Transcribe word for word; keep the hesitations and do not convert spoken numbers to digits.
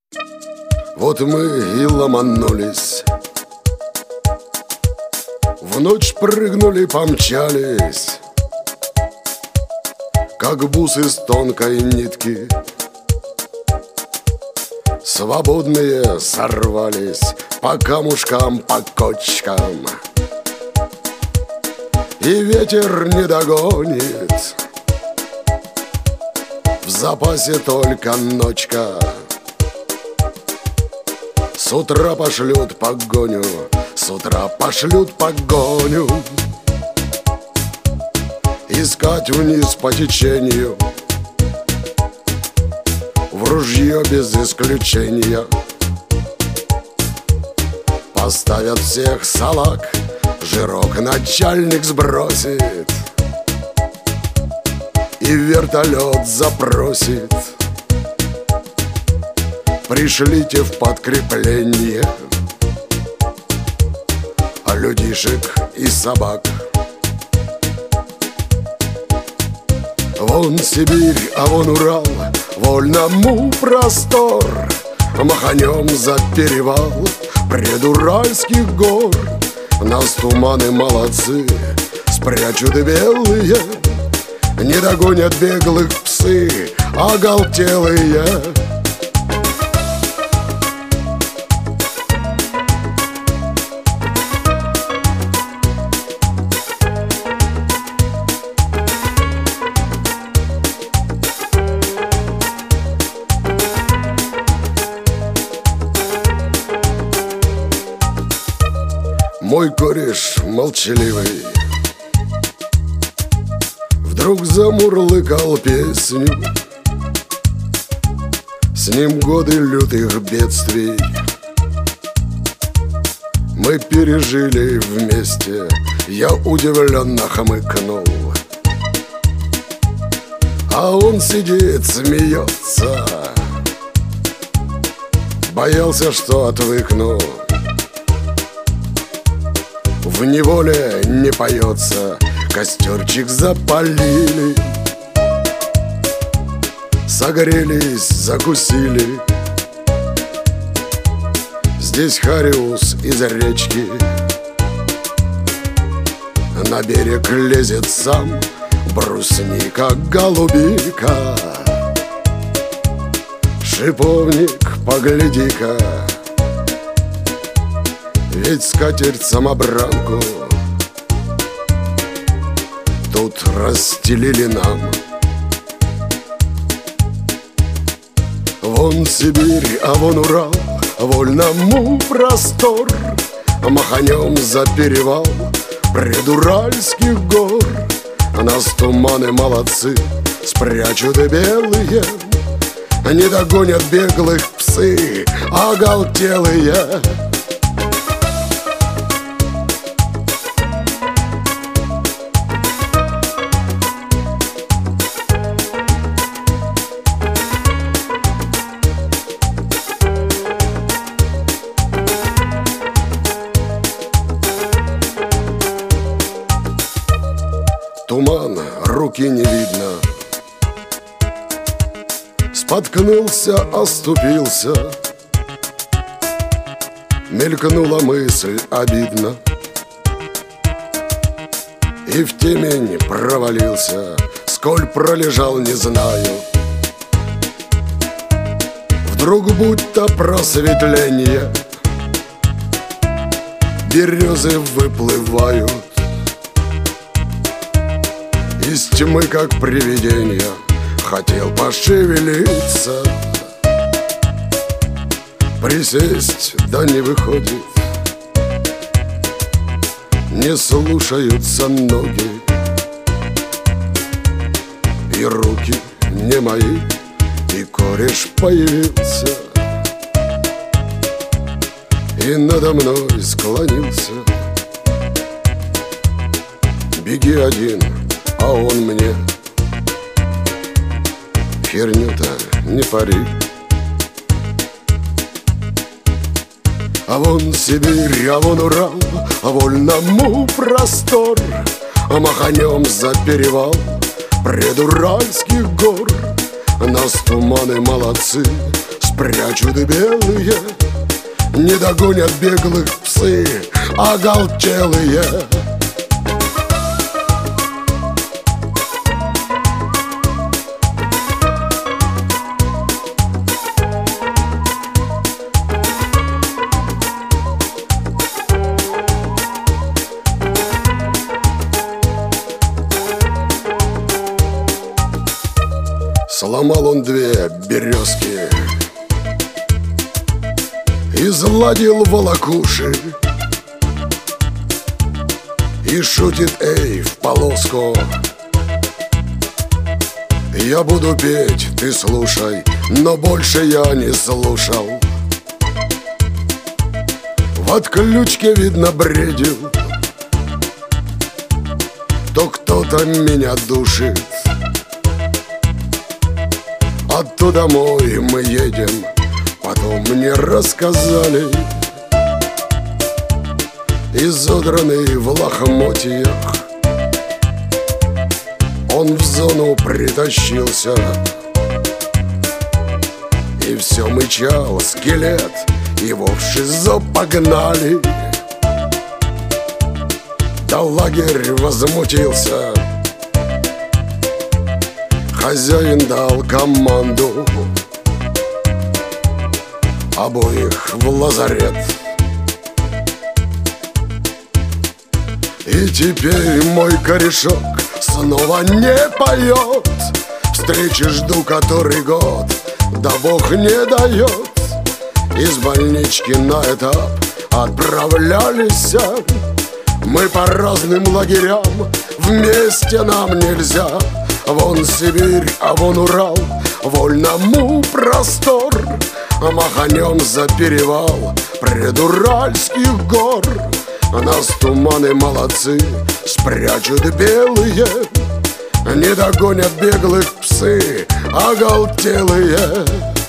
Вот мы и ломанулись, в ночь прыгнули, помчались, как бусы из тонкой нитки. Свободные сорвались по камушкам, по кочкам, и ветер не догонит. В запасе только ночка. С утра пошлют погоню, с утра пошлют погоню, искать вниз по течению, в ружье без исключения. Поставят всех салак, жирок начальник сбросит и вертолет запросит. Пришлите в подкрепление а людишек и собак. Вон Сибирь, а вон Урал, вольному простор. Маханем за перевал предуральских гор. Нас туманы молодцы спрячут белые, не догонят беглых псы оголтелые. Мой кореш молчаливый вдруг замурлыкал песню. С ним годы лютых бедствий мы пережили вместе. Я удивленно хмыкнул, а он сидит, смеется. Боялся, что отвыкну. В неволе не поется, костерчик запалили, согрелись, закусили. Здесь хариус из речки на берег лезет сам, брусника, голубика. Шиповник, погляди-ка, ведь скатерть-самобранку тут расстелили нам. Вон Сибирь, а вон Урал, вольному простор. Маханем за перевал предуральских гор. Нас туманы молодцы спрячут белые, не догонят беглых псы оголтелые. Туман, руки не видно. Споткнулся, оступился. Мелькнула мысль обидно, и в темень провалился. Сколь пролежал, не знаю. Вдруг будто просветление, березы выплывают из тьмы, как привидения. Хотел пошевелиться, присесть, да не выходит. Не слушаются ноги, и руки не мои, и кореш появился, и надо мной склонился. Беги один, а он мне: херню-то не пари. А вон Сибирь, а вон Урал, а вольному простор. А маханем за перевал предуральских гор. Нас туманы молодцы спрячут белые. Не догонят беглых псы оголтелые. Сломал он две березки, изладил волокуши и шутит: эй, в полоску. Я буду петь, ты слушай, но больше я не слушал. В отключке, видно, бредил, то кто-то меня душит. Оттуда домой мы едем, потом мне рассказали, изодранный в лохмотьях, он в зону притащился и все мычал скелет, его в ШИЗО погнали. Да лагерь возмутился, хозяин дал команду обоих в лазарет. И теперь мой корешок снова не поет. Встречи жду который год, да Бог не дает. Из больнички на этап отправлялись мы по разным лагерям, вместе нам нельзя. Вон Сибирь, а вон Урал, вольному простор. Маханем за перевал предуральских гор. Нас туманы молодцы спрячут белые. Не догонят беглых псы оголтелые.